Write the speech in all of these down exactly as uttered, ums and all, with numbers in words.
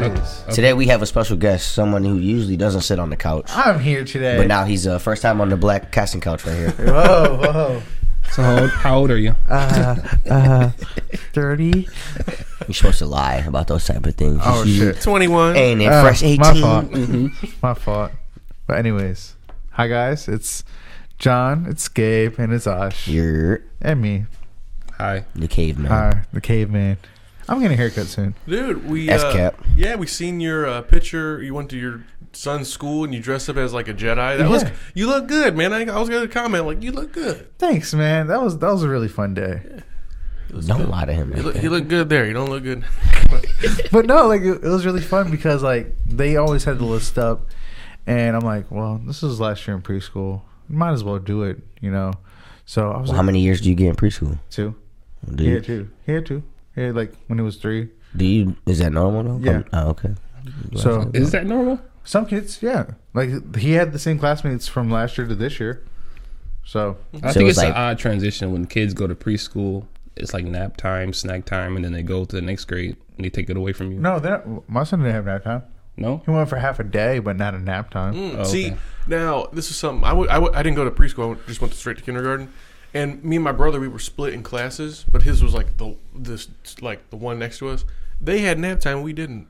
Okay. Today we have a special guest, someone who usually doesn't sit on the couch. I'm here today. But now he's uh, first time on the black casting couch right here. Whoa, whoa. So how old, how old are you? Uh, uh, thirty. You're supposed to lie about those type of things. Oh, You- shit. twenty-one. Ain't it Uh, fresh eighteen? My fault. Mm-hmm. My fault. But anyways, hi guys. It's John. It's Gabe, and it's Ash, You're and me. Hi. the caveman. Hi, the caveman. I'm getting a haircut soon. Dude, we S uh, cap. yeah, we seen your uh, picture. You went to your son's school and you dressed up as like a Jedi. That was Yeah. you look good, man. I, I was gonna comment like you look good. Thanks, man. That was that was a really fun day. Don't lie to him. You Like look, that. you look good there. You don't look good. But no, like it, it was really fun because like they always had the list up, and I'm like, well, this is last year in preschool. Might as well do it, you know. So I was Well, how like, many years do you get in preschool? two. Do He you, had two. He had two. He had like when he was three. do you? Is that normal though? Yeah. Oh, okay. So Is that normal? some kids, yeah, like he had the same classmates from last year to this year. So I So think it's it's like- an odd transition when kids go to preschool. It's like nap time, snack time, and then they go to the next grade and they take it away from you. no, that my son didn't have nap time. No? He went for half a day, but not a nap time. Mm, Oh, See, okay. now this is something I, w- I, w- I didn't go to preschool. I went- just went straight to kindergarten. And me and my brother, we were split in classes, but his was like the this like the one next to us. They had nap time, we didn't.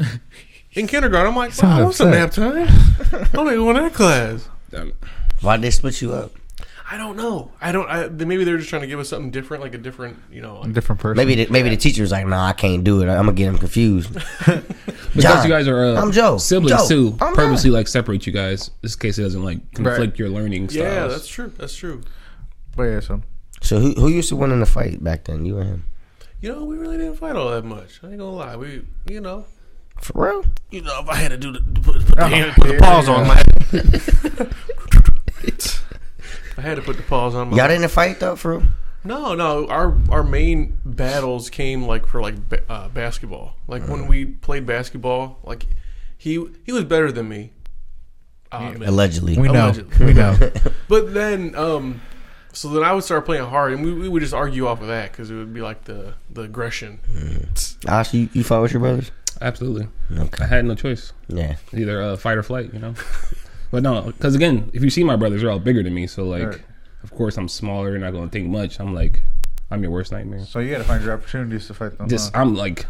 In kindergarten, I'm like, Sound well, what's a nap upset. time? I'm not going to that class. Um, Why'd they split you up? I don't know. I don't. I, they- maybe they're just trying to give us something different, like a different, you know. A Like, different person. Maybe the, maybe the teacher was like, "Nah, I can't do it. I'm gonna get him confused." Because John, you guys are uh, I'm Joe. siblings Joe, too. I'm Purposely like separate you guys, just in case it doesn't like conflict Right. your learning styles. yeah, that's true. That's true. But yeah, so So who who used to win in the fight back then? You or him? You know, we really didn't fight all that much. I ain't gonna lie. We, you know, For real? you know, if I had to do the put, put the, Oh, hand, put the yeah, pause yeah. on my. I had to put the pause on my. Y'all didn't fight though, for real? No, no. Our our main battles came like for like ba- uh, basketball. Like when we played basketball, like he he was better than me. Uh, Allegedly. we know, Allegedly. we know. But then, um, so then I would start playing hard, and we, we would just argue off of that because it would be like the the aggression. Ash, you, you fought with your brothers? Absolutely. Okay. I had no choice. Yeah. Either uh, fight or flight, you know? But no, because again, if you see my brothers, they're all bigger than me. So, like, Right. of course, I'm smaller, not going to think much. I'm like, I'm your worst nightmare. So you got to find your opportunities to fight them. Just, huh? I'm like,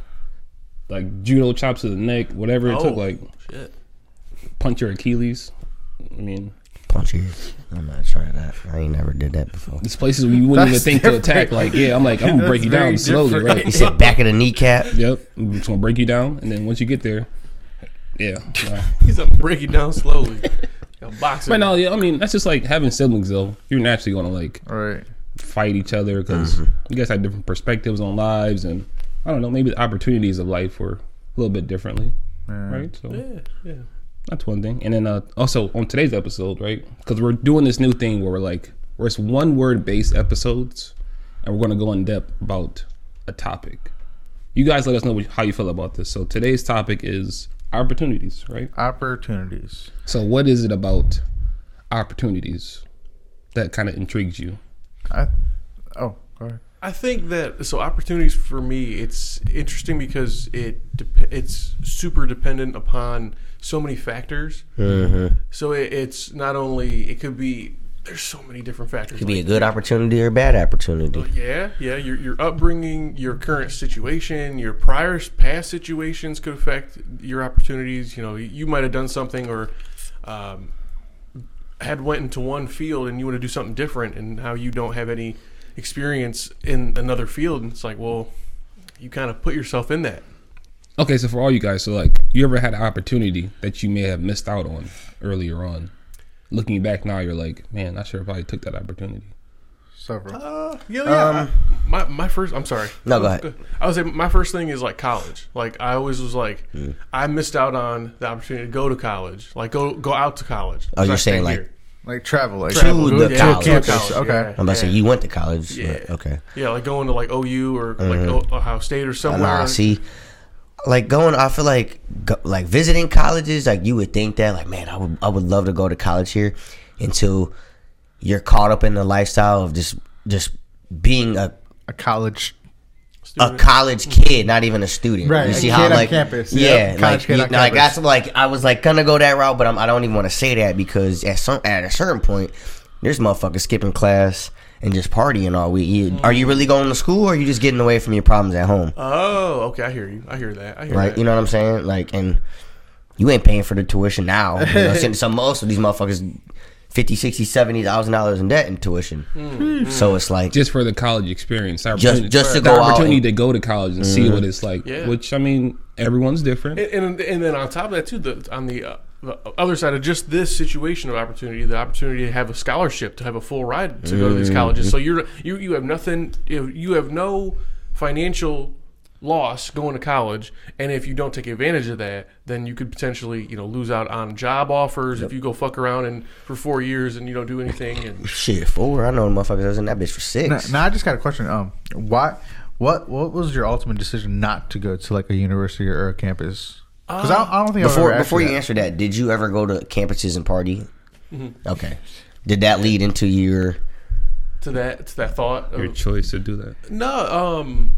like judo chops to the neck, whatever it Oh, took, like, shit. punch your Achilles. I mean, Punch you. I'm not trying that. I ain't never did that before. there's places where you wouldn't even That's think different. to attack. Like, yeah, I'm like, I'm gonna break That's you down very slowly, different. right? You said back of the kneecap. Yep, I'm just gonna break you down, and then once you get there, yeah. nah. He's up break it down slowly. Yo, boxing. But no, yeah, I mean, that's just like having siblings, though. You're naturally gonna like All right. fight each other because you guys have different perspectives on lives, and I don't know, maybe the opportunities of life were a little bit differently, Yeah. right? So Yeah, yeah. that's one thing. And then uh, also on today's episode, right? Because we're doing this new thing where we're like, where it's one word based episodes, and we're gonna go in depth about a topic. You guys let us know what, how you feel about this. So today's topic is opportunities, right? Opportunities. So what is it about opportunities that kind of intrigues you? I. Oh, go ahead. I think that so opportunities for me, it's interesting because it dep- it's super dependent upon so many factors. Mm-hmm. So it, it's not only it could be there's so many different factors. Could be a Like, good opportunity or a bad opportunity. yeah, yeah. Your your upbringing, your current situation, your prior past situations could affect your opportunities. You know, you might have done something or um, had went into one field and you want to do something different, and now you don't have any experience in another field. And it's like, well, you kind of put yourself in that. Okay, so for all you guys, so like, you ever had an opportunity that you may have missed out on earlier on? Looking back now, you're like, man, I should have probably took that opportunity. Several. Uh, yeah, yeah. Um, I- my my first. I'm sorry. No, go ahead. I would say my first thing is like college. Like I always was like, Hmm. I missed out on the opportunity to go to college. Like go go out to college. Oh, you're I saying stayed like- here. Like travel. Like Travel, To go- the yeah, college. to Campus, college, okay. yeah, I'm about to say yeah. you went to college. Yeah. but- Okay. Yeah, like going to like O U or like Mhm. o- Ohio State or somewhere. Nah, see, like going, I feel like go, like visiting colleges. Like you would think that, like, man, I would I would love to go to college here, until you're caught up in the lifestyle of just just being a a college a college kid, not even a student. Right, You a see kid how on like campus. yeah, Yep, college like kid you, on like campus. that's like I was like gonna go that route, but I'm, I don't even want to say that because at some at a certain point, there's motherfuckers skipping class and just partying all week. You, Are you really going to school, or are you just getting away from your problems at home? Oh, okay. I hear you. I hear that. I hear Right, that. you know what I'm saying? Like, and you ain't paying for the tuition now. You know, since some most of these motherfuckers fifty, sixty, seventy thousand dollars in debt in tuition. Mm-hmm. So it's like Just for the college experience, the opportunity, just to the go out opportunity and- to go to college and see what it's like. Yeah. Which I mean, everyone's different. And, and and then on top of that too, the on the, uh, the other side of just this situation of opportunity, the opportunity to have a scholarship, to have a full ride to go to these colleges. So you're you you have nothing, you have, you have no financial loss going to college, and if you don't take advantage of that, then you could potentially you know lose out on job offers if you go fuck around and for four years and you don't do anything. And shit, four. I know motherfuckers that was in that bitch for Now, six. now I just got a question. Um, why, what, what was your ultimate decision not to go to like a university or a campus? Because I, I don't think I've Before ever before you asked answer that, did you ever go to campuses and party? Okay. Did that lead into your to that to that thought Your of, choice to do that. No, um,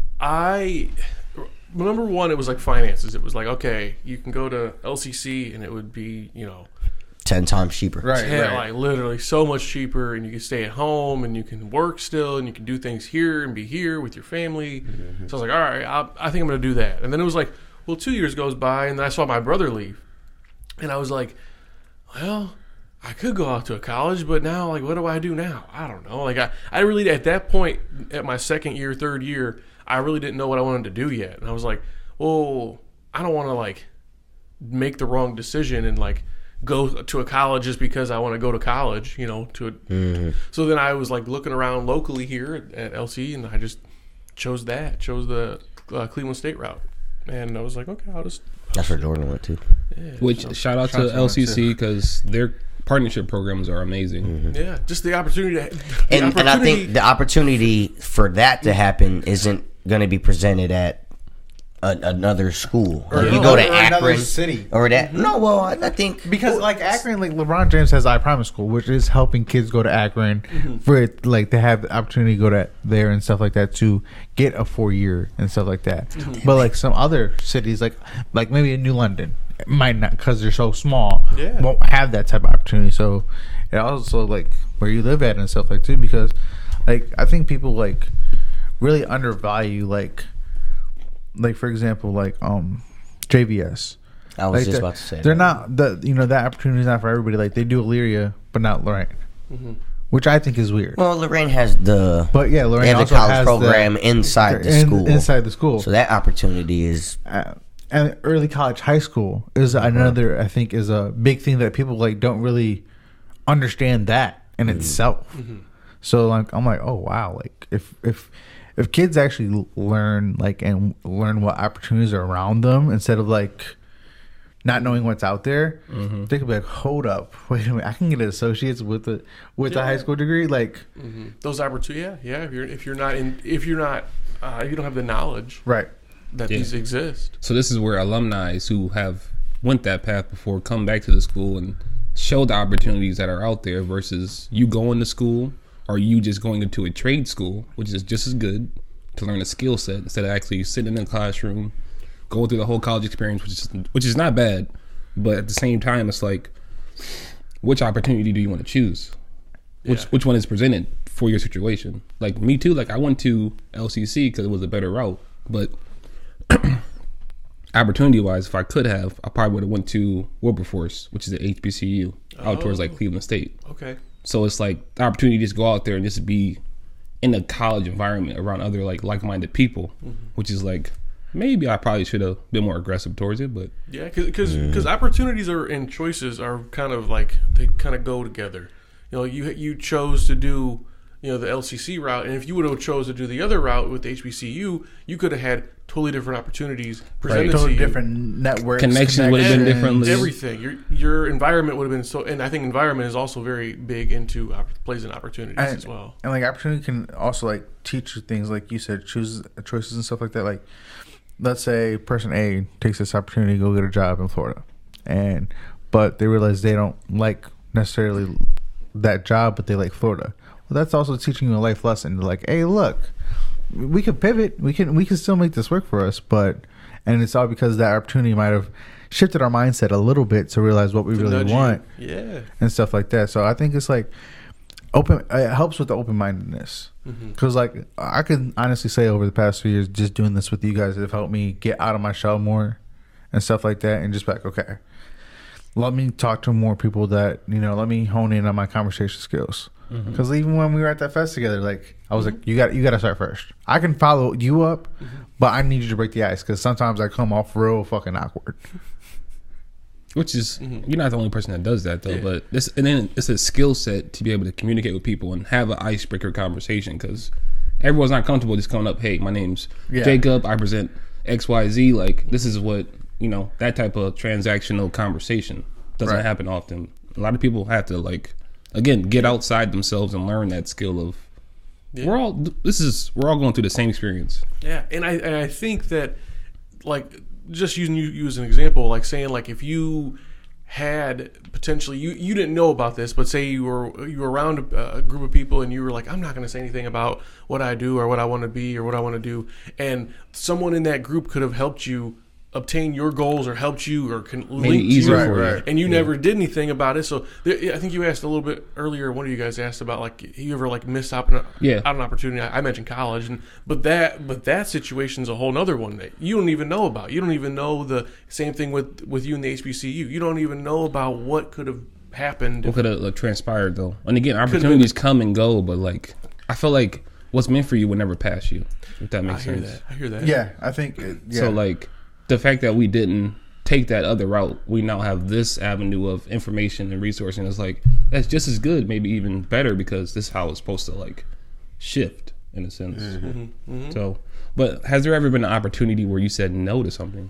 I number one, it was like finances. It was like, okay, you can go to L C C and it would be, you know, ten times cheaper? Right. ten, like literally so much cheaper, and you can stay at home and you can work still and you can do things here and be here with your family. So I was like, all right, I, I think I'm going to do that. And then it was like, well, two years goes by and I saw my brother leave, and I was like, well, I could go out to a college, but now, like, what do I do now? I don't know. Like, I, I really, at that point, at my second year, third year, I really didn't know what I wanted to do yet. And I was like, well, I don't want to, like, make the wrong decision and, like, go to a college just because I want to go to college, you know, to a, Mm-hmm. So then I was, like, looking around locally here at, at L C, and I just chose that, chose the uh, Cleveland State route. And I was like, okay, I'll just... That's where Jordan went to. Yeah, Which so- shout out shout out to to L C C them, because their partnership programs are amazing. yeah, just the opportunity to... The And and I opportunity- think the opportunity for that to happen isn't going to be presented at a, another school. Or If you no, go to or another Akron city. or that. No, well, I, I think Because like Akron, like LeBron James has I Promise School, which is helping kids go to Akron for it, like to have the opportunity to go to there and stuff like that to get a four year and stuff like that. But like some other cities, like like maybe in New London, it might not because they're so small, Yeah. won't have that type of opportunity. So it also like where you live at and stuff like too. Because like I think people like really undervalue like like for example like um J V S. I was Like just they're- about to say they're that. not the you know that opportunity is not for everybody. Like they do Elyria, but not Lorraine, which I think is weird. Well, Lorraine has the But yeah, they Lorraine have the also college has program the, inside the in- school. Inside the school, So that opportunity is uh, and early college, high school is Uh-huh. another. I think is a big thing that people like don't really understand that in Mm-hmm. itself. So like I'm like, oh wow, like if if if kids actually l- learn like and learn what opportunities are around them instead of like not knowing what's out there, Mm-hmm. they could be like, hold up, wait a minute, I can get an associate's with a with a high school degree. Like those opportunities, yeah, yeah. If you're if you're not in, if you're not, uh, if you don't have the knowledge right, that Yeah. these exist. So this is where alumni who have went that path before come back to the school and show the opportunities that are out there versus you going to school or you just going into a trade school, which is just as good to learn a skill set instead of actually sitting in a classroom, going through the whole college experience, which is which is not bad, but at the same time, it's like, which opportunity do you want to choose? Which Yeah. which one is presented for your situation? Like me too. Like I went to L C C because it was a better route, but opportunity wise, if I could have, I probably would have went to Wilberforce, which is at H B C U, out towards like Cleveland State. Okay. So it's like the opportunity to just go out there and just be in a college environment around other like like-minded people, which is like maybe I probably should have been more aggressive towards it, but Yeah, because because opportunities are and choices are kind of like they kind of go together. You know, you you chose to do you know the L C C route, and if you would have chose to do the other route with H B C U, you could have had totally different opportunities presented totally to you. different networks, Connections would have been connections. differently. Everything your your environment would have been so, and I think environment is also very big into opp- plays in opportunities and, as well. And like opportunity can also like teach you things like you said, choose choices and stuff like that. Like let's say person A takes this opportunity to go get a job in Florida, and but they realize they don't like necessarily that job, but they like Florida. Well, that's also teaching you a life lesson. Like, hey, look, we could pivot. We can we can still make this work for us, but and it's all because that opportunity might have shifted our mindset a little bit to realize what we To really nudge you. want Yeah. and stuff like that. So I think it's like open. It helps with the open mindedness because like I can honestly say over the past few years, just doing this with you guys have helped me get out of my shell more and stuff like that, and just be like, okay, let me talk to more people that you know. Let me hone in on my conversation skills. Because mm-hmm. even when we were at that fest together, like I was mm-hmm. like, you got you got to start first. I can follow you up, mm-hmm. but I need you to break the ice because sometimes I come off real fucking awkward. Which is Mm-hmm. you're not the only person that does that though. Yeah. But this and then it's a skill set to be able to communicate with people and have an icebreaker conversation because everyone's not comfortable just coming up. Hey, my name's Yeah. Jacob. I present X Y Z. Like this is what you know. That type of transactional conversation doesn't Right. happen often. A lot of people have to like. Again, get outside themselves and learn that skill of. Yeah. We're all. This is. We're all going through the same experience. Yeah, and I and I think that, like, just using you, you as an example, like saying like if you had potentially you, you didn't know about this, but say you were you were around a, a group of people and you were like, I'm not going to say anything about what I do or what I want to be or what I want to do, and someone in that group could have helped you obtain your goals or helped you or can link to easier you, for you. Right. and you Yeah. never did anything about it. So there, I think you asked a little bit earlier. One of you guys asked about like you ever like missed out on, Yeah. out an opportunity. I, I mentioned college, and but that but that situation's a whole nother one that you don't even know about. You don't even know the same thing with with you in the H B C U. You don't even know about what could have happened. What could have like, transpired though? And again, opportunities come and go, but like I feel like what's meant for you will never pass you. If that I makes hear sense. that. I hear that. Yeah, I think. It, yeah. So like the fact that we didn't take that other route, we now have this avenue of information and resource, and it's like that's just as good, maybe even better, because this is how it's supposed to like shift in a sense. Mm-hmm. Mm-hmm. So, but has there ever been an opportunity where you said no to something?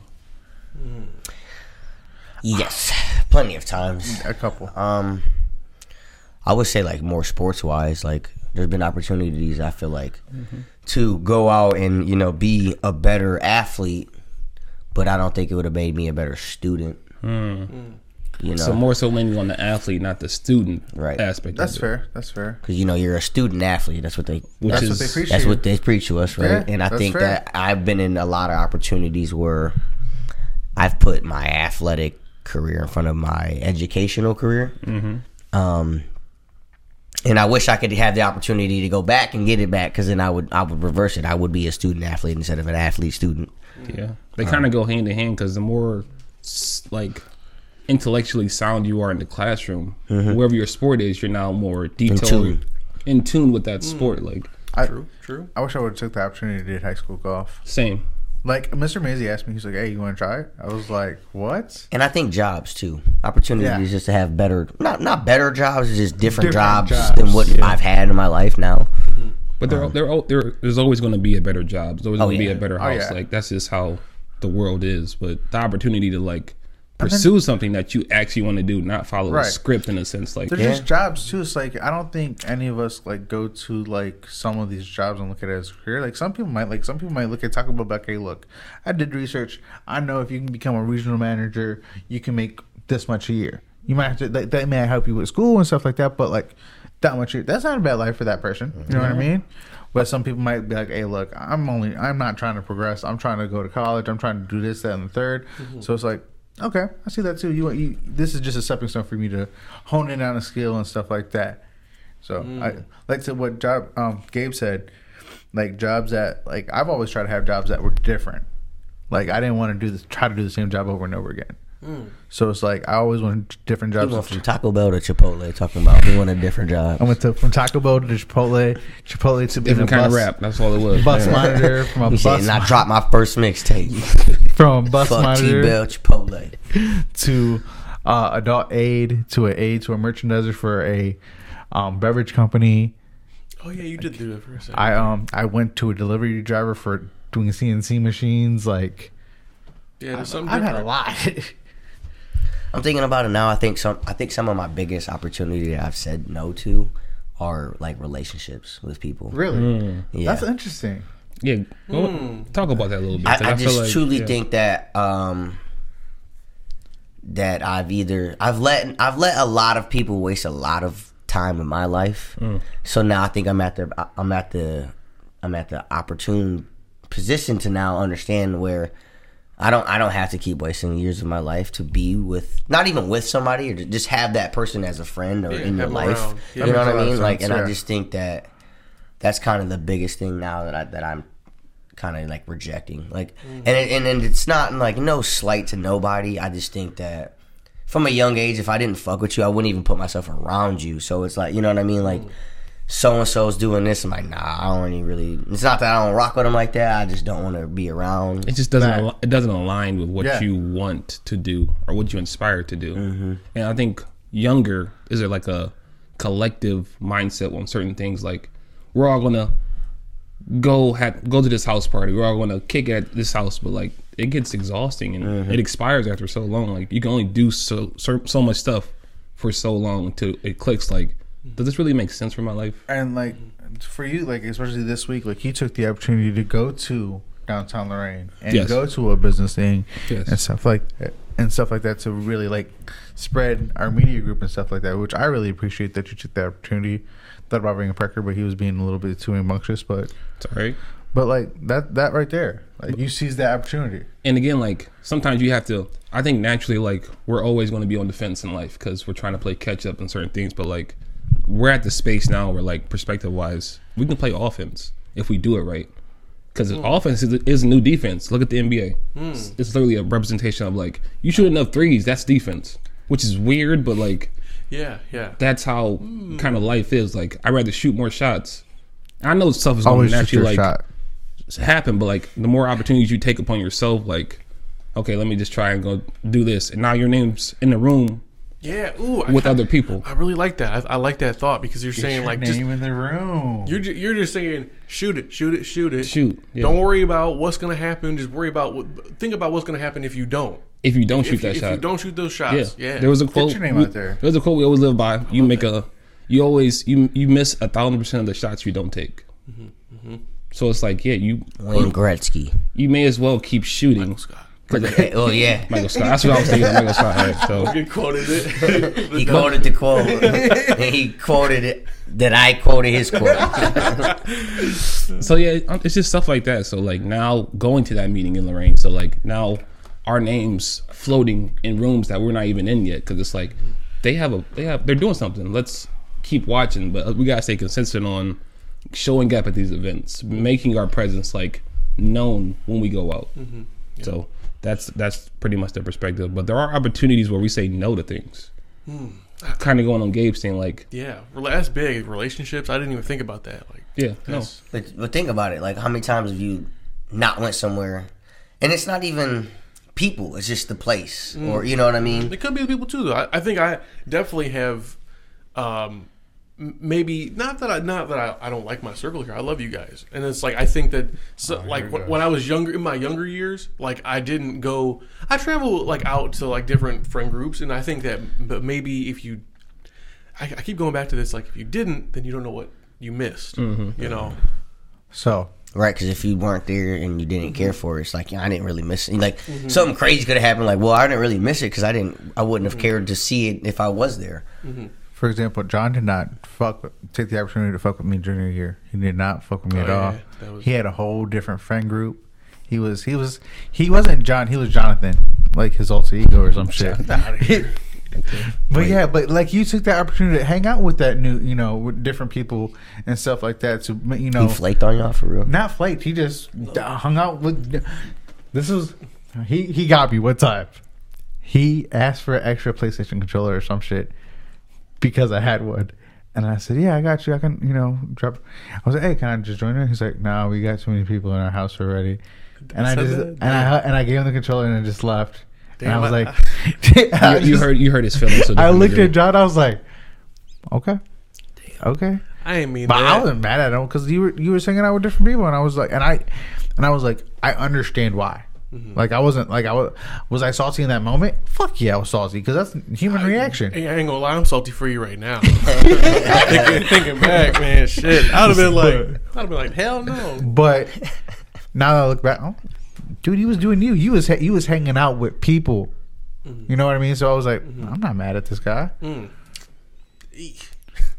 Yes, plenty of times. a couple. Um, I would say like more sports wise, like there's been opportunities I feel like Mm-hmm. to go out and you know be a better athlete, but I don't think it would have made me a better student. Mm. You know, So more so leaning on the athlete, not the student Right. aspect. That's of it, fair. That's fair. because you know you're a student athlete. That's what they. Which That's is what they preach. That's to what you. they preach to us, right? Yeah, and I that's think fair. that I've been in a lot of opportunities where I've put my athletic career in front of my educational career. Mm-hmm. Um, and I wish I could have the opportunity to go back and get it back, because then I would I would reverse it. I would be a student athlete instead of an athlete student. Yeah, they kind of go hand in hand because the more s- like intellectually sound you are in the classroom, wherever your sport is, you're now more detailed, tune. in tune with that sport. Like I, True. True. I wish I would have took the opportunity to do high school golf. same. Like Mister Mazie asked me, he's like, "Hey, you want to try it?" I was like, "What?" And I think jobs too, opportunities Yeah. just to have better, not not better jobs, just different, Different jobs, jobs, than what yeah. I've had in my life now. But there, there, there, there's always going to be a better job. There's always Oh, going to yeah. be a better Oh, house. yeah. Like that's just how the world is. But the opportunity to like pursue something that you actually want to do, not follow a Right. script in a sense. Like They're Yeah. just jobs too. It's like I don't think any of us like go to like some of these jobs and look at it as a career. Like some people might like some people might look at Taco Bell like, hey, look, I did research. I know if you can become a regional manager, you can make this much a year. You might have to that, that may help you with school and stuff like that, but like that much a year, that's not a bad life for that person. You know what I mean? But some people might be like, hey, look, I'm only I'm not trying to progress. I'm trying to go to college. I'm trying to do this, that, and the third. So it's like, okay, I see that too. You, you, this is just a stepping stone for me to hone in on a skill and stuff like that. So, I like to what job um, Gabe said, like jobs that like I've always tried to have jobs that were different. Like I didn't want to do this, try to do the same job over and over again. So it's like I always wanted different He jobs. went from Taco Bell to Chipotle, talking about he wanted a different job. I went to from Taco Bell to Chipotle, Chipotle to being different a kind bus, of rap. That's all it was. bus Yeah. monitor, from a He said, bus and I dropped my first mixtape. from a bus Fuck T monitor Bell Chipotle. to uh, adult aid to an aid to a merchandiser for a um, beverage company. Oh yeah, you did do that for a second. I um I went to a delivery driver for doing C N C machines. Like yeah, there's something I've had a different. lot. I'm thinking about it now. I think some. I think some of my biggest opportunity that I've said no to are like relationships with people. Really, Mm. Yeah. that's interesting. Yeah, well, talk about that a little bit. I, 'cause I feel just like- truly yeah. think that um, that I've either I've let I've let a lot of people waste a lot of time in my life. Mm. So now I think I'm at the I'm at the I'm at the opportune position to now understand where I don't I don't have to keep wasting years of my life to be with, not even with somebody, or to just have that person as a friend or Yeah, in your have 'em life. around. Yeah. You know That what makes a I lot mean? of Like, sense, and I yeah. just think that that's kind of the biggest thing now that I that I'm kind of like rejecting. Like, Mm-hmm. and it, and and it's not like no slight to nobody. I just think that from a young age, if I didn't fuck with you, I wouldn't even put myself around you. So it's like, you know what I mean? Like, so and so's doing this. I'm like, nah, I don't even really. It's not that I don't rock with them like that. I just don't want to be around. It just doesn't Right. al- it doesn't align with what Yeah. you want to do or what you inspire to do. Mm-hmm. And I think younger, is there like a collective mindset on certain things? Like, we're all gonna go have, go to this house party. We're all gonna kick at this house, but like it gets exhausting and Mm-hmm. it expires after so long. Like, you can only do so so, so much stuff for so long until it clicks. Like, does this really make sense for my life? And like for you, like especially this week, like you took the opportunity to go to downtown Lorraine and Yes. go to a business thing Yes. and stuff like and stuff like that to really like spread our media group and stuff like that, which I really appreciate that you took the opportunity. Thought about bringing Pecker, but he was being a little bit too rambunctious. But It's all right. but like that that right there, like you seized that opportunity. And again, like, sometimes you have to, I think naturally, like, we're always going to be on the fence in life because we're trying to play catch up in certain things. But like, we're at the space now where, like, perspective wise, we can play offense if we do it right. Because offense is, is new defense. Look at the N B A. It's, it's literally a representation of, like, you shoot enough threes, that's defense, which is weird, but like, Yeah, yeah. that's how kind of life is. Like, I'd rather shoot more shots. I know stuff is going Always to shoot your naturally, like, shot. happen, but like, the more opportunities you take upon yourself, like, okay, let me just try and go do this, and now your name's in the room Yeah, ooh, I with kinda- other people. I really like that. I, I like that thought because you're saying Your like name just in the room. you're ju- you're just saying shoot it, shoot it, shoot it. Shoot, yeah. Don't worry about what's gonna happen. Just worry about what. Think about what's gonna happen if you don't. If you don't shoot If, that if shot, you don't shoot those yeah. shots, yeah. There was a quote. your name we- out there. There's a quote we always live by. You make a, you always you you miss a thousand percent of the shots you don't take. Mm-hmm, So it's like, yeah, you Wayne Gretzky. you may as well keep shooting. Scott. Oh yeah, Michael Scott. That's what I was thinking of Michael Scott. Right, so He quoted it. he quoted the quote, and he quoted it that I quoted his quote. So yeah, it's just stuff like that. So like, now going to that meeting in Lorraine. So like, now our names floating in rooms that we're not even in yet, because it's like they have a they have they're doing something. Let's keep watching, but we gotta stay consistent on showing up at these events, making our presence like known when we go out. Mm-hmm. So that's that's pretty much the perspective. But there are opportunities where we say no to things. Kind of going on Gabe's thing, like, Yeah, rela- that's big. Relationships. I didn't even think about that. Like, yeah, no, that's, But, but think about it. Like, how many times have you not went somewhere, and it's not even people. It's just the place, or you know what I mean. it could be the people too. Though I, I think I definitely have. Um, m- maybe not that I not that I, I don't like my circle here. I love you guys, and it's like I think that so, like when, when I was younger, in my younger years, like I didn't go. I travel like out to like different friend groups, and I think that, but maybe if you, I, I keep going back to this. Like if you didn't, then you don't know what you missed. You know. So Right, because if you weren't there and you didn't care for it, it's like, yeah, I didn't really miss it. Like something crazy could have happened. Like, well, I didn't really miss it because I didn't. I wouldn't have cared to see it if I was there. for example, John did not fuck with, take the opportunity to fuck with me junior year. He did not fuck with me Oh, at yeah, all. that was- He had a whole different friend group. He was he was he wasn't John. He was Jonathan, like his alter ego or some shit. But yeah, but like you took that opportunity to hang out with that new, you know, with different people and stuff like that. To you know, He flaked on y'all for real. not flaked. He just hung out with. This was he. He got me one time. He asked for an extra PlayStation controller or some shit because I had one, and I said, "Yeah, I got you. I can, you know, drop." I was like, "Hey, can I just join in?" He's like, "No, we got too many people in our house already." And I said just that? and I and I gave him the controller and I just left. And I Damn, was I- like, I you, you just- heard you heard his feelings. So I different looked than- at John. I was like, "Okay, okay." I ain't mean But that. I wasn't mad at him because you were you were hanging out with different people, and I was like, and I, and I was like, I understand why. Mm-hmm. Like I wasn't like I was was I salty in that moment? Fuck yeah, I was salty because that's human reaction. Hey, I ain't gonna lie, I'm salty for you right now. thinking, thinking back, man, shit. I'd have been like, I'd have been like, hell no. But now that I look back, oh, dude, he was doing you. You was he was hanging out with people. You know what I mean? So I was like, I'm not mad at this guy. Mm. Eek.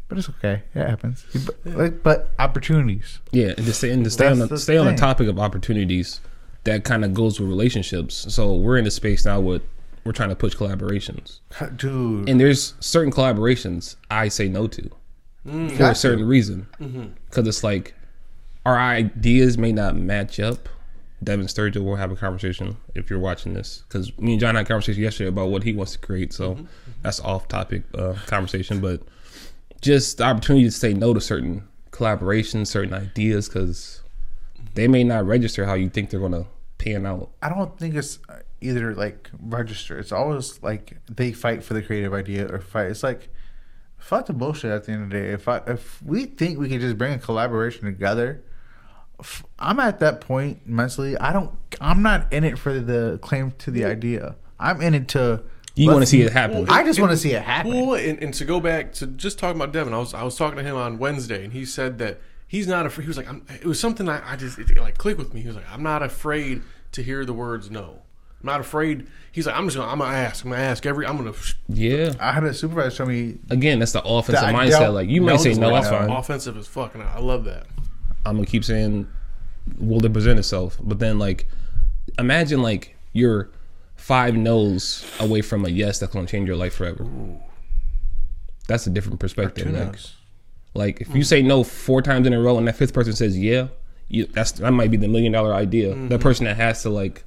but it's okay. It happens. But, like, but opportunities. Yeah, and to stay, and to stay on That's the, the stay on the thing. topic of opportunities, that kind of goes with relationships. So we're in a space now with we're trying to push collaborations, Dude. and there's certain collaborations I say no to Mm. for a certain reason, because it's like our ideas may not match up. Devin Sturgill will have a conversation if you're watching this, because me and John had a conversation yesterday about what he wants to create. So Mm-hmm. that's off topic uh, conversation, but just the opportunity to say no to certain collaborations, certain ideas, because they may not register how you think they're gonna pan out. I don't think it's either like register. It's always like they fight for the creative idea or fight. It's like fuck the bullshit at the end of the day. If I if we think we can just bring a collaboration together, f- I'm at that point mentally. I don't. I'm not in it for the claim to the idea. I'm in it to. You want to let's- see it happen. Well, I just want to see it happen. Well, and, and to go back to just talking about Devin, I was I was talking to him on Wednesday, and he said that he's not afraid. He was like, I'm, it was something I, I just it, like clicked with me. He was like, I'm not afraid to hear the words no. I'm not afraid. He's like, I'm just gonna, I'm gonna ask. I'm gonna ask every. I'm gonna. Yeah. I had a supervisor tell me Again, that's the offensive That I mindset. don't Like you might know say the no, way that's now. fine. Offensive as fuck, and I, I love that. I'm gonna keep saying, will it present itself? But then, like, imagine like you're five no's away from a yes that's gonna change your life forever. That's a different perspective. Like, no's. like if you say no four times in a row and that fifth person says yeah, you, that's that might be the million dollar idea. That person that has to like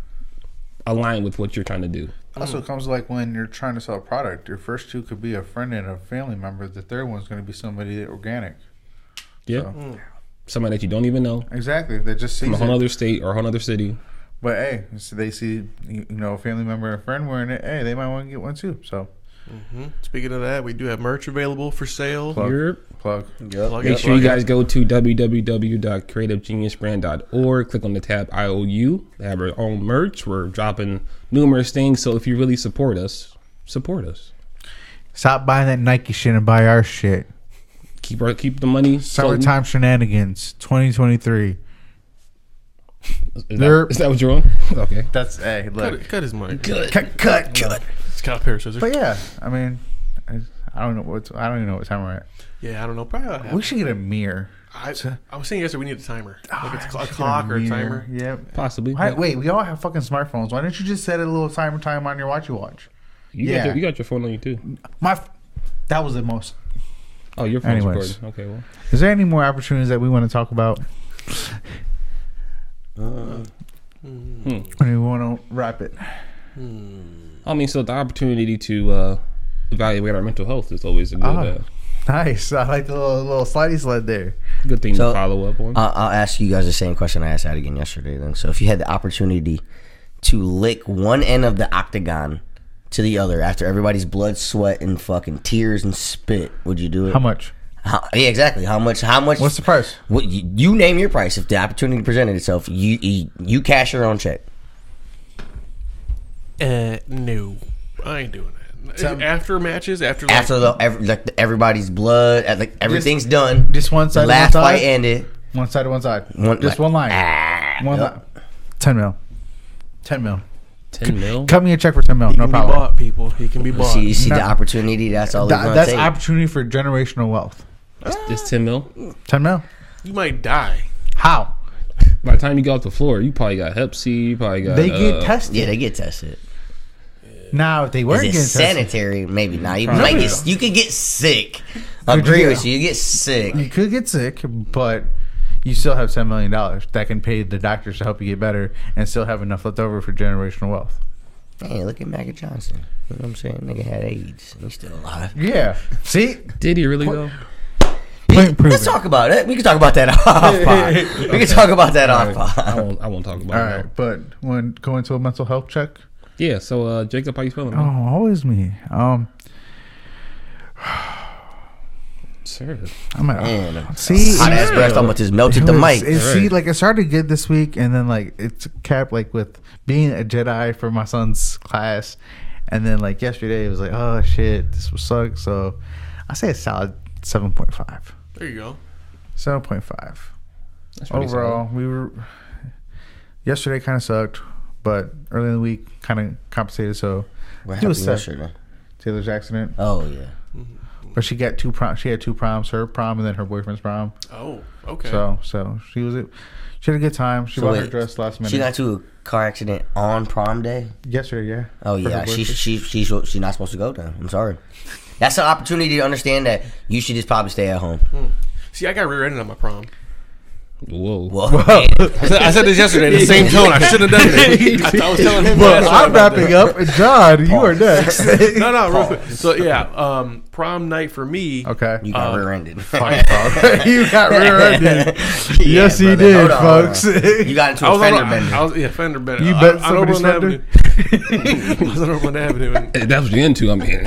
align with what you're trying to do. Also, it comes like when you're trying to sell a product. Your first two could be a friend and a family member. The third one's going to be somebody organic. Yeah, So- somebody that you don't even know Exactly. That just from a sees whole it. other state or a whole other city. But hey, so they see you know a family member and a friend wearing it. Hey, they might want to get one too. So hmm Speaking of that, we do have merch available for sale. Plug. You're plug. Plug Make it, sure you plug it. guys go to w w w dot creative genius brand dot org. Click on the tab I O U. They have our own merch. We're dropping numerous things. So if you really support us, support us. Stop buying that Nike shit and buy our shit. Keep our, keep the money. floating. Summertime shenanigans, twenty twenty-three. Is They're- that, is that what you're on? Okay. That's hey, Cut, look, it- cut his mic. Good. cut, cut, cut. It's got a pair of scissors. But yeah, I mean, I, I don't know what I don't even know what time we're at. Yeah, I don't know. Probably I'll have- We should get a mirror. I, I was saying yesterday we need a timer, like it's a, Ah, cl- a we should get clock or a mirror. timer. Yep. Possibly. Why, Yeah. wait, we all have fucking smartphones. Why don't you just set a little timer time on your watchy watch? You, got Yeah. your, you got your phone on you too. My, f- that was the most. Oh, your phone's Anyways. recording. Okay, well. Is there any more opportunities that we want to talk about? Hmm. Or do we want to wrap it? I mean, so the opportunity to uh, evaluate our mental health is always a good, Ah. uh, Nice. I like the little, little slidey sled there. good thing So, to follow up on. I'll, I'll ask you guys the same question I asked Adigan yesterday. Then, so if you had the opportunity to lick one end of the octagon to the other after everybody's blood, sweat, and fucking tears and spit, would you do it? How much? How, yeah, exactly. How much? How much? What's the price? What, you, you name your price. If the opportunity presented itself, you you, you cash your own check. Uh, no, I ain't doing that. Tell- After matches, after like, After the every, like the, everybody's blood, uh, like everything's done. Just one side. The last one side? fight ended. One side to one side. One- Just like, one line. Ah, one yep. line. Ten mil. Ten mil. ten mil? Cut me a check for ten mil. he No can problem. be bought, people. He can be bought. See, you see No. the opportunity. That's all it's That- gonna that's take. opportunity for generational wealth. It's ten mil? Ten mil. You might die. How? By the time you go off the floor, you probably got Hep C, you probably got... They get uh, tested. yeah, they get tested. Now, if they Is weren't it getting tested, sanitary? Maybe not. You Probably might not. get. You could get sick. Could Agree you- with you. You get sick. you could get sick, but you still have ten million dollars that can pay the doctors to help you get better, and still have enough left over for generational wealth. Hey, look at Maggie Johnson. You know what I'm saying? Nigga had AIDS. And he's still alive. Yeah. See, Did he really, though? point proven. Let's talk about it. We can talk about that off pod. We can talk about that off I pod. won't, I won't talk about All it. right, but when going to a mental health check, now. Yeah, so, uh, Jacob, how you feeling? oh, man? always me. Um, Sir. I'm at, Man, see, hot ass breath almost just melted It the was- mic. it- see, Right. like it started good this week, and then like it's capped like with being a Jedi for my son's class, and then like yesterday it was like, oh shit, this will suck. So I say a solid seven point five. There you go. Seven point five. That's pretty Overall, we were yesterday kind of sucked, but early in the week kind of compensated. So What He happened was set. yesterday? Taylor's accident. Oh yeah. But she got two prom. She had two proms. Her prom and then her boyfriend's prom. Oh, okay. So so she was. She had a good time. She So bought wait, her dress last minute. She got into a car accident on prom day. yesterday. Yeah. Oh For her yeah, she birthday. she she she's not supposed to go then. I'm sorry. That's an opportunity to understand that you should just probably stay at home. See, I got rear-ended on my prom. Whoa. Well, I said, I said this yesterday in the same tone. I shouldn't have done it. I, I was telling him. Well, last I'm night about wrapping that. up. And John, you are next. No, no, real quick. So yeah, um, prom night for me. Okay. you got Um, rear-ended. you got rear-ended. Yeah, Yes, he brother. did, Hold on, hold on. folks. You got into I a was on, fender I, bender. I was yeah, fender bender. You I- bet I, somebody's on fender? Avenue. I was on Oberlin Avenue. And, If that's what you're into, I mean.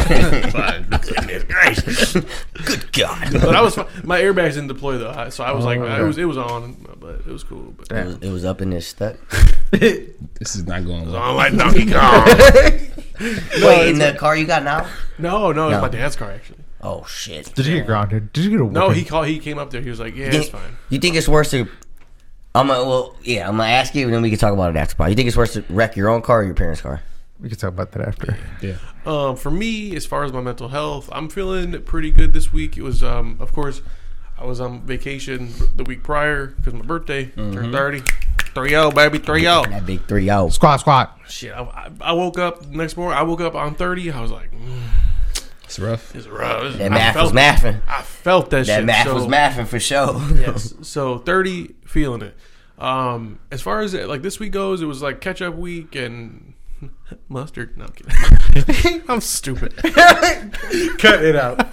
Good God. but I was fi- my airbags didn't deploy though, I- so I was Oh, like, okay. it was it was on, but it was cool. But It was, it was up in this stuck. This is not going well. I'm like Donkey Kong. Wait, in the car you got now? no, no, it was No. my dad's car actually. Oh shit. Did you get grounded? Did you get a No, whooping? he called. He came up there. He was like, "Yeah, You it's think, fine." you think it's worse to? I'm gonna, well, yeah, I'm gonna ask you, and then we can talk about it after. Part. You think it's worse to wreck your own car or your parents' car? We can talk about that after. Yeah. Um, for me, as far as my mental health, I'm feeling pretty good this week. It was, um, of course, I was on vacation the week prior because my birthday turned thirty. Three oh baby, three oh. That big three out. Squat, squat. Shit, I, I- I woke up the next morning. I woke up on thirty. I was like, mm, It's rough. "It's rough." That I math was felt- mathing. I felt that, That shit. math so, was mathing for sure. Yes. So thirty, feeling it. Um, as far as like this week goes, it was like catch up week and mustard. No, I'm kidding. I'm stupid. Cut it out.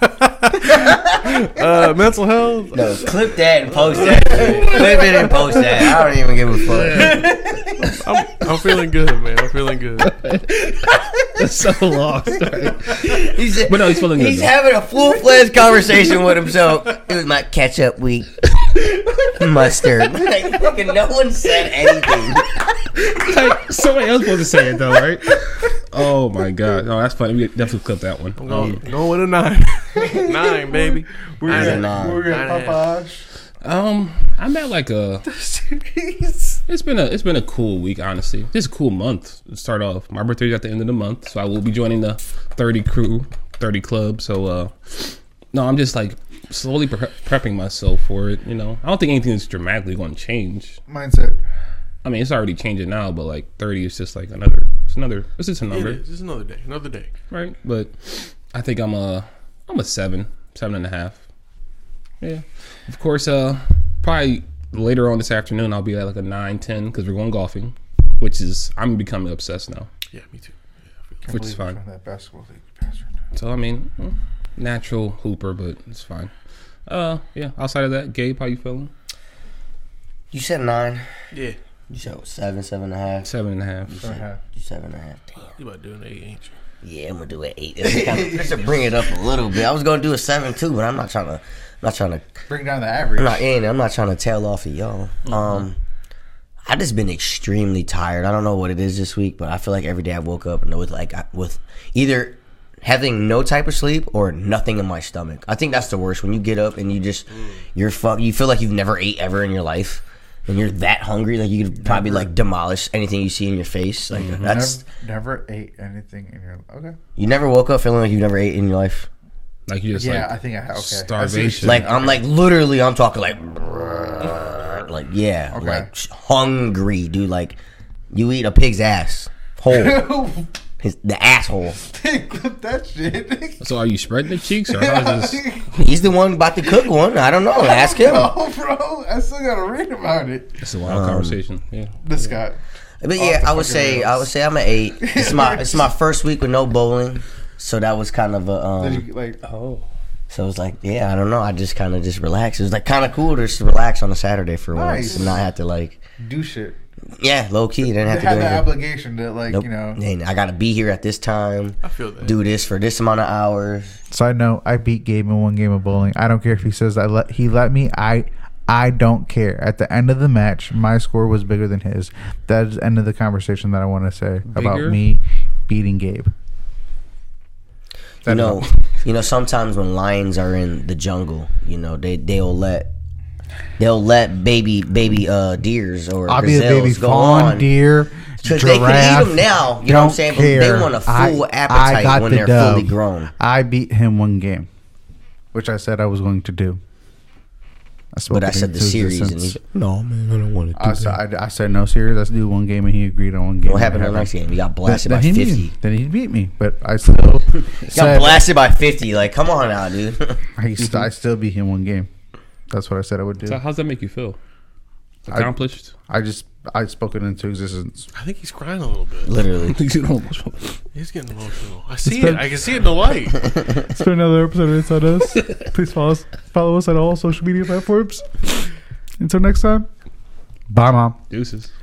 Uh, mental health. No, clip that and post that. Clip it and post that. I don't even give a fuck. I'm, I'm feeling good, man. I'm feeling good. That's so lost. Right? He's, But no, he's feeling good, He's though. having a full fledged conversation with himself. It was my catch up week. Mustard. Like, fucking no one said anything. Like, somebody else supposed to say it, though, right? Oh, my God. No, that's funny. We definitely clip that one. I'm going, Um, going with a nine. Nine, baby. We're Nine gonna, and nine. we're gonna Nine and a Popeye. um, I'm at like a. It's been a it's been a cool week, honestly. Just a cool month to start off. My birthday's at the end of the month, so I will be joining the thirty crew, thirty club. So, uh, no, I'm just like slowly pre- prepping myself for it. You know, I don't think anything is dramatically going to change. Mindset. I mean, it's already changing now, but like thirty is just like another. It's another. It's just a It number, is. It's another day. Another day. right? But I think I'm a I'm a seven, seven and a half. Yeah, of course. Uh, probably later on this afternoon, I'll be at like a nine, ten because we're going golfing, which is I'm becoming obsessed now, Yeah, me too. Yeah, I feel which is fine. That basketball league bastard. So I mean, well, natural hooper, but it's fine. Uh, yeah. Outside of that, Gabe, how you feeling? You said nine. yeah. You said what, seven, seven and a half. Seven and a half. You said you seven and a half. Damn. You about to do an eight, ain't you? Yeah, I'm gonna do an eight. Just, kind of, just to bring it up a little bit. I was gonna do a seven too, but I'm not trying to. I'm not trying to. Bring down the average. I'm not. ain't- I'm not trying to tail off of y'all. Um, I just been extremely tired. I don't know what it is this week, but I feel like every day I woke up and with like I- with either having no type of sleep or nothing in my stomach. I think that's the worst when you get up and you just you're fuck. You feel like you've never ate ever in your life. And you're that hungry, like you could probably like demolish anything you see in your face. Like that's Never, never ate anything in your okay. you never woke up feeling like you never ate in your life. Like you just Yeah, like I think I have. Okay. starvation. Like I'm like literally, I'm talking like, like yeah, Okay. like hungry, dude. Like you eat a pig's ass whole, his the asshole. Clip that shit. So are you spreading the cheeks or how's this? He's the one about to cook one. I don't know. Ask him. Oh, bro, I still gotta read about it. It's a wild conversation. Yeah. This guy. But yeah, I would say I would say I'm an eight. It's my it's my first week with no bowling, so that was kind of a Did um. you, like, Oh. So it was like, yeah, I don't know. I just kind of just relaxed. It was like kind of cool to just relax on a Saturday for once Nice. and not have to like, do shit? yeah, low key. Didn't have They to have do the anything. obligation to, like, Nope. you know. And I gotta be here at this time. I feel that. Do this for this amount of hours. Side note: I beat Gabe in one game of bowling. I don't care if he says I let he let me. I I don't care. At the end of the match, my score was bigger than his. That is the end of the conversation that I want to say about Bigger? me beating Gabe. You know, you know. Sometimes when lions are in the jungle, you know they they'll let they'll let baby baby uh deers or I'll be a baby gazelles go fawn, on. deer, Because they can eat giraffe. them now, you know what I'm Don't saying? But they care. want a I- full I appetite got when the they're dub. fully grown. I beat him one game. which I said I was going to do. I spoke But I it said the into series, and existence. he, no man, I don't want to do I that. said, I, I said no series. Let's do one game, and he agreed on one game. What happened in the Then- next game? He got blasted then by he beat fifty. me. Then he beat me, but I still He got said blasted by fifty. Like, come on now, dude. I, st- I still beat him one game. That's what I said I would do. So how's that make you feel? I- Accomplished? I just I spoke it into existence. I think he's crying a little bit. Literally. You know, He's getting emotional. I see been- it. I can see it in the light. It's been another episode of Inside Us. Please follow us, follow us on all social media platforms. Until next time, bye, Mom. Deuces.